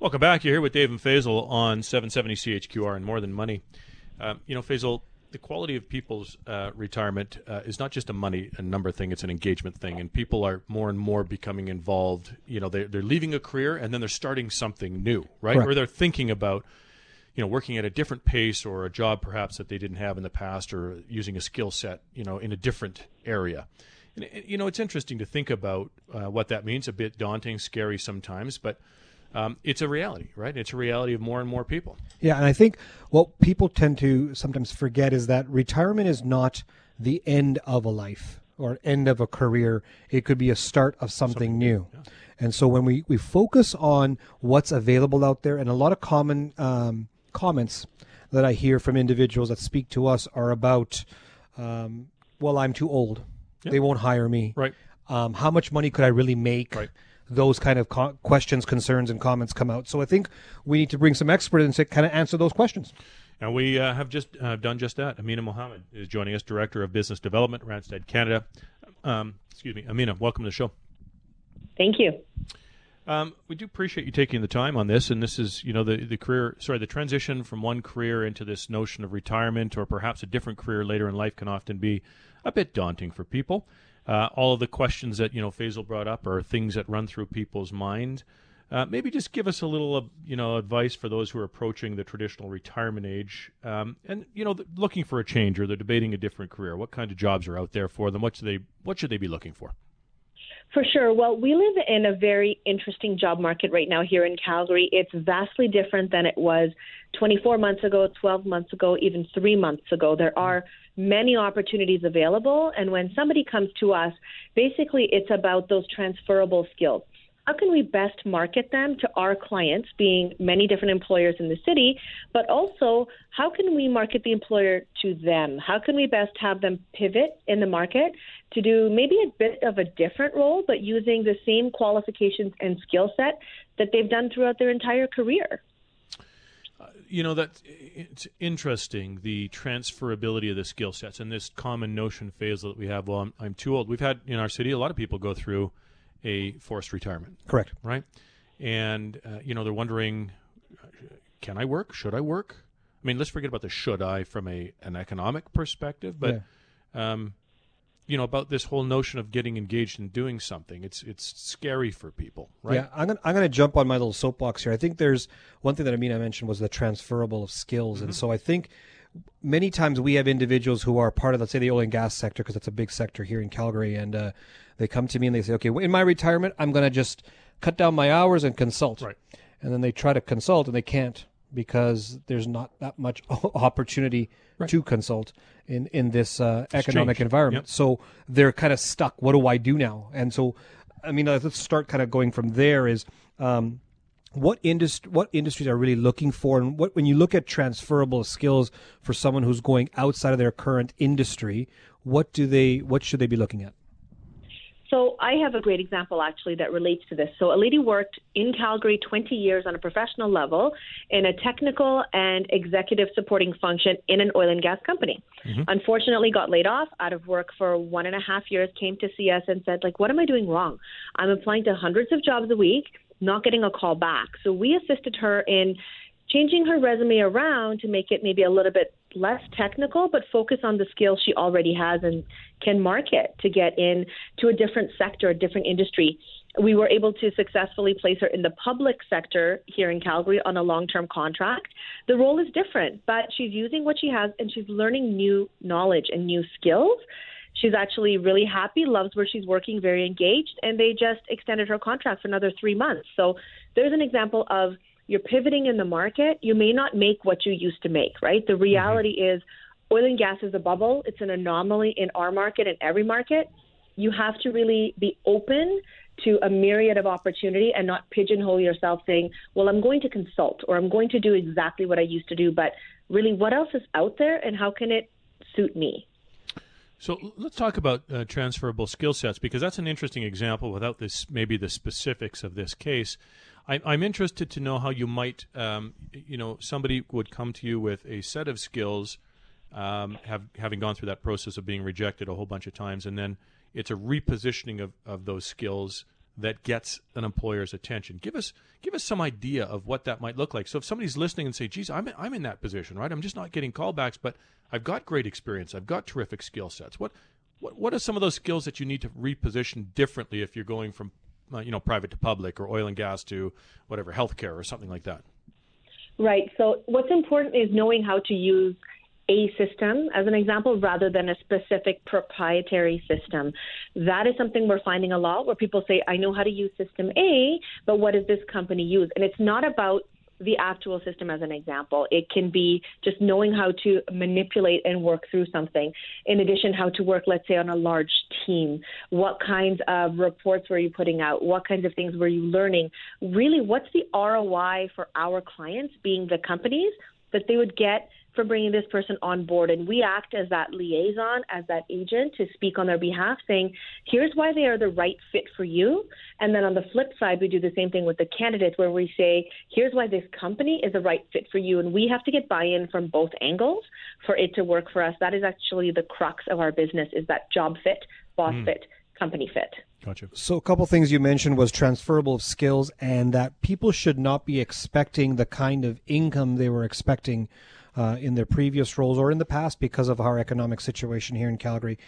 Welcome back. You're here with Dave and Faisal on 770 CHQR and More Than Money. Faisal, the quality of people's retirement is not just a number thing, it's an engagement thing. And people are more and more becoming involved. They're leaving a career and then they're starting something new, right? Correct. Or they're thinking about, working at a different pace or a job perhaps that they didn't have in the past, or using a skill set, in a different area. And, it's interesting to think about what that means. A bit daunting, scary sometimes, but it's a reality, right? It's a reality of more and more people. Yeah, and I think what people tend to sometimes forget is that retirement is not the end of a life or end of a career. It could be a start of something new. Yeah. And so when we focus on what's available out there, and a lot of common comments that I hear from individuals that speak to us are about, well, I'm too old. Yeah. They won't hire me. Right. How much money could I really make? Right. Those kind of questions, concerns, and comments come out. So I think we need to bring some experts in to kind of answer those questions. And we have just done just that. Amina Mohammed is joining us, Director of Business Development, Randstad Canada. Amina, welcome to the show. Thank you. We do appreciate you taking the time on this. And this is, the transition from one career into this notion of retirement, or perhaps a different career later in life, can often be a bit daunting for people. All of the questions that, Faisal brought up are things that run through people's mind. Maybe just give us a little, advice for those who are approaching the traditional retirement age and, looking for a change, or they're debating a different career. What kind of jobs are out there for them? What should they be looking for? For sure. Well, we live in a very interesting job market right now here in Calgary. It's vastly different than it was 24 months ago, 12 months ago, even 3 months ago. There are many opportunities available. And when somebody comes to us, basically it's about those transferable skills. How can we best market them to our clients, being many different employers in the city, but also how can we market the employer to them? How can we best have them pivot in the market to do maybe a bit of a different role, but using the same qualifications and skill set that they've done throughout their entire career? It's interesting, the transferability of the skill sets and this common notion, Faisal, that we have, well, I'm too old. We've had in our city a lot of people go through a forced retirement. Correct. Right? And, they're wondering, can I work? Should I work? I mean, let's forget about the should I from an economic perspective, but, about this whole notion of getting engaged in doing something. It's scary for people, right? Yeah, I'm gonna jump on my little soapbox here. I think there's one thing that Amina mentioned was the transferable of skills. Mm-hmm. And so I think many times we have individuals who are part of, let's say, the oil and gas sector, because that's a big sector here in Calgary, and they come to me and they say, okay, in my retirement, I'm going to just cut down my hours and consult. Right. And then they try to consult and they can't, because there's not that much opportunity to consult in this economic environment. Yep. So they're kind of stuck. What do I do now? And so, let's start kind of going from there is what industries are really looking for, and when you look at transferable skills for someone who's going outside of their current industry, what should they be looking at? So I have a great example, actually, that relates to this. So a lady worked in Calgary 20 years on a professional level in a technical and executive supporting function in an oil and gas company. Mm-hmm. Unfortunately, got laid off, out of work for 1.5 years, came to see us and said, what am I doing wrong? I'm applying to hundreds of jobs a week, not getting a call back. So we assisted her in changing her resume around to make it maybe a little bit less technical, but focus on the skills she already has and can market to get into a different sector, a different industry. We were able to successfully place her in the public sector here in Calgary on a long-term contract. The role is different, but she's using what she has and she's learning new knowledge and new skills. She's actually really happy, loves where she's working, very engaged, and they just extended her contract for another 3 months. So there's an example of you're pivoting in the market. You may not make what you used to make, right? The reality is oil and gas is a bubble. It's an anomaly in our market and every market. You have to really be open to a myriad of opportunity and not pigeonhole yourself saying, well, I'm going to consult or I'm going to do exactly what I used to do. But really, what else is out there and how can it suit me? So let's talk about transferable skill sets, because that's an interesting example without maybe the specifics of this case. I'm interested to know how you might, somebody would come to you with a set of skills, having gone through that process of being rejected a whole bunch of times, and then it's a repositioning of those skills that gets an employer's attention? Give us some idea of what that might look like. So if somebody's listening and say, geez, I'm in that position, right? I'm just not getting callbacks, but I've got great experience. I've got terrific skill sets. What are some of those skills that you need to reposition differently if you're going from private to public, or oil and gas to whatever, healthcare or something like that? Right. So what's important is knowing how to use a system as an example rather than a specific proprietary system. That is something we're finding a lot, where people say, I know how to use system A, but what does this company use? And it's not about the actual system as an example. It can be just knowing how to manipulate and work through something. In addition, how to work, let's say, on a large team. What kinds of reports were you putting out? What kinds of things were you learning? Really, what's the ROI for our clients, being the companies, that they would get for bringing this person on board? And we act as that liaison, as that agent, to speak on their behalf, saying, here's why they are the right fit for you. And then on the flip side, we do the same thing with the candidates, where we say, here's why this company is the right fit for you. And we have to get buy-in from both angles for it to work for us. That is actually the crux of our business, is that job fit, boss fit, company fit. Gotcha. So a couple things you mentioned was transferable skills, and that people should not be expecting the kind of income they were expecting in their previous roles or in the past because of our economic situation here in Calgary.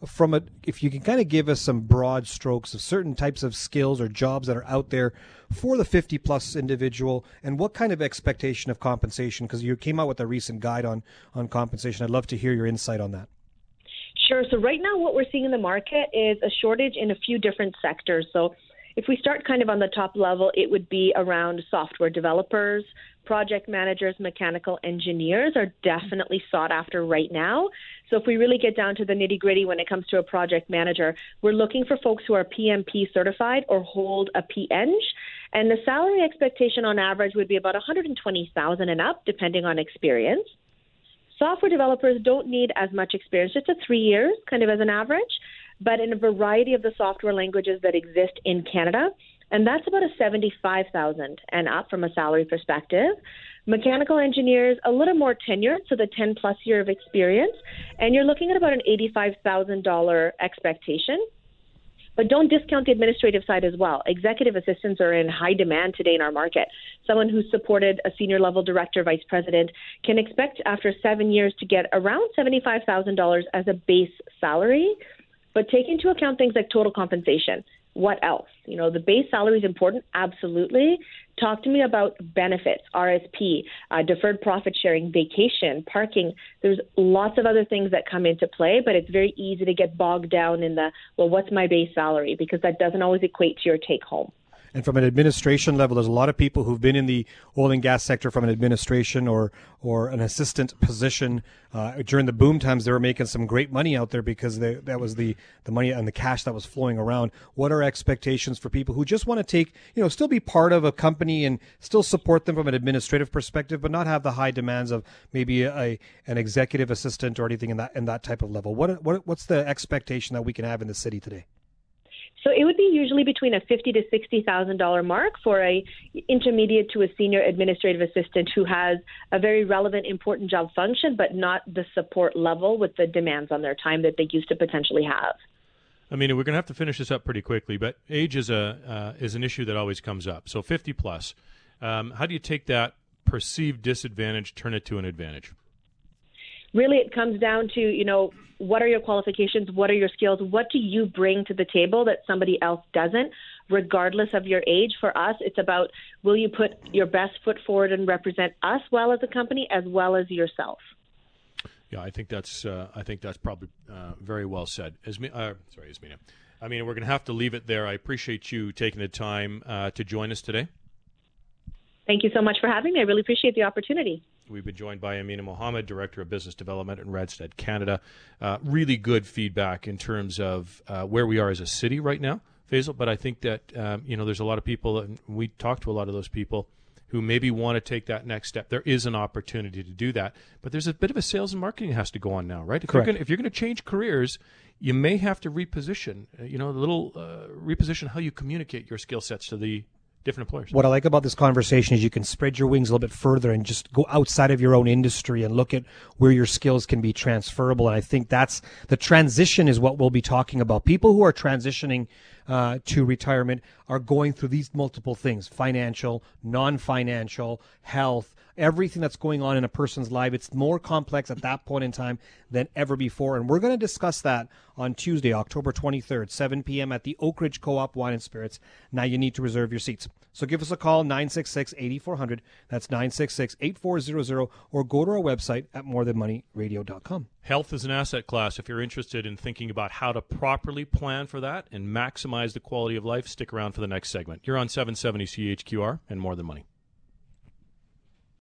If you can kind of give us some broad strokes of certain types of skills or jobs that are out there for the 50-plus individual, and what kind of expectation of compensation, because you came out with a recent guide on compensation. I'd love to hear your insight on that. Sure. So right now what we're seeing in the market is a shortage in a few different sectors. So if we start kind of on the top level, it would be around software developers, project managers, mechanical engineers are definitely sought after right now. So if we really get down to the nitty-gritty when it comes to a project manager, we're looking for folks who are PMP certified or hold a PEng. And the salary expectation on average would be about $120,000 and up, depending on experience. Software developers don't need as much experience, just 3 years kind of as an average, but in a variety of the software languages that exist in Canada. And that's about $75,000 and up from a salary perspective. Mechanical engineers, a little more tenured, so the 10-plus year of experience. And you're looking at about an $85,000 expectation. But don't discount the administrative side as well. Executive assistants are in high demand today in our market. Someone who's supported a senior level director, vice president, can expect after 7 years to get around $75,000 as a base salary. But take into account things like total compensation. What else? The base salary is important, absolutely. Talk to me about benefits, RSP, deferred profit sharing, vacation, parking. There's lots of other things that come into play, but it's very easy to get bogged down in what's my base salary? Because that doesn't always equate to your take home. And from an administration level, there's a lot of people who've been in the oil and gas sector from an administration or an assistant position. During the boom times, they were making some great money out there because that was the money and the cash that was flowing around. What are expectations for people who just want to take, still be part of a company and still support them from an administrative perspective, but not have the high demands of maybe an executive assistant or anything in that type of level? What's the expectation that we can have in the city today? So it would be usually between a $50,000 to $60,000 mark for a intermediate to a senior administrative assistant who has a very relevant, important job function, but not the support level with the demands on their time that they used to potentially have. I mean, we're going to have to finish this up pretty quickly, but age is an issue that always comes up. So 50 plus, how do you take that perceived disadvantage, turn it to an advantage? Really, it comes down to, what are your qualifications? What are your skills? What do you bring to the table that somebody else doesn't, regardless of your age? For us, it's about, will you put your best foot forward and represent us well as a company as well as yourself? Yeah, I think that's probably very well said. Yasmina. I mean, we're going to have to leave it there. I appreciate you taking the time to join us today. Thank you so much for having me. I really appreciate the opportunity. We've been joined by Yasmina Mohammed, Director of Business Development in Randstad Canada. Really good feedback in terms of where we are as a city right now, Faisal. But I think that, there's a lot of people, and we talk to a lot of those people who maybe want to take that next step. There is an opportunity to do that. But there's a bit of a sales and marketing that has to go on now, right? If you're going to change careers, you may have to reposition, reposition how you communicate your skill sets to the different employers. What I like about this conversation is you can spread your wings a little bit further and just go outside of your own industry and look at where your skills can be transferable. And I think that's the transition is what we'll be talking about. People who are transitioning to retirement are going through these multiple things: financial, non-financial, health, everything that's going on in a person's life. It's more complex at that point in time than ever before. And we're going to discuss that on Tuesday, October 23rd, 7 p.m. at the Oak Ridge Co-op Wine and Spirits. Now you need to reserve your seats. So give us a call, 966-8400. That's 966-8400, or go to our website at morethanmoneyradio.com. Health is an asset class. If you're interested in thinking about how to properly plan for that and maximize the quality of life, stick around for the next segment. You're on 770 CHQR and More Than Money.